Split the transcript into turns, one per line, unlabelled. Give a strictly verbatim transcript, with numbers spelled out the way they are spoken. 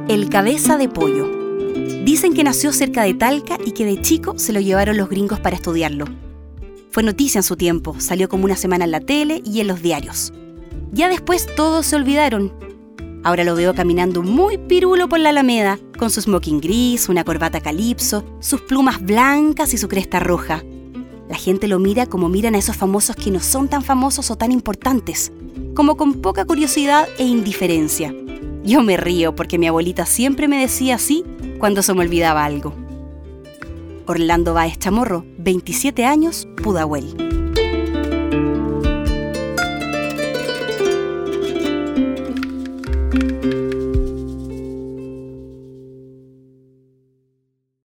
El cabeza de pollo. Dicen que nació cerca de Talca y que de chico se lo llevaron los gringos para estudiarlo. Fue noticia en su tiempo, salió como una semana en la tele y en los diarios. Ya después todos se olvidaron. Ahora lo veo caminando muy pirulo por la Alameda, con su smoking gris, una corbata calipso, sus plumas blancas y su cresta roja. La gente lo mira como miran a esos famosos que no son tan famosos o tan importantes, como con poca curiosidad e indiferencia. Yo me río porque mi abuelita siempre me decía así cuando se me olvidaba algo. Orlando Báez Chamorro, veintisiete años, Pudahuel.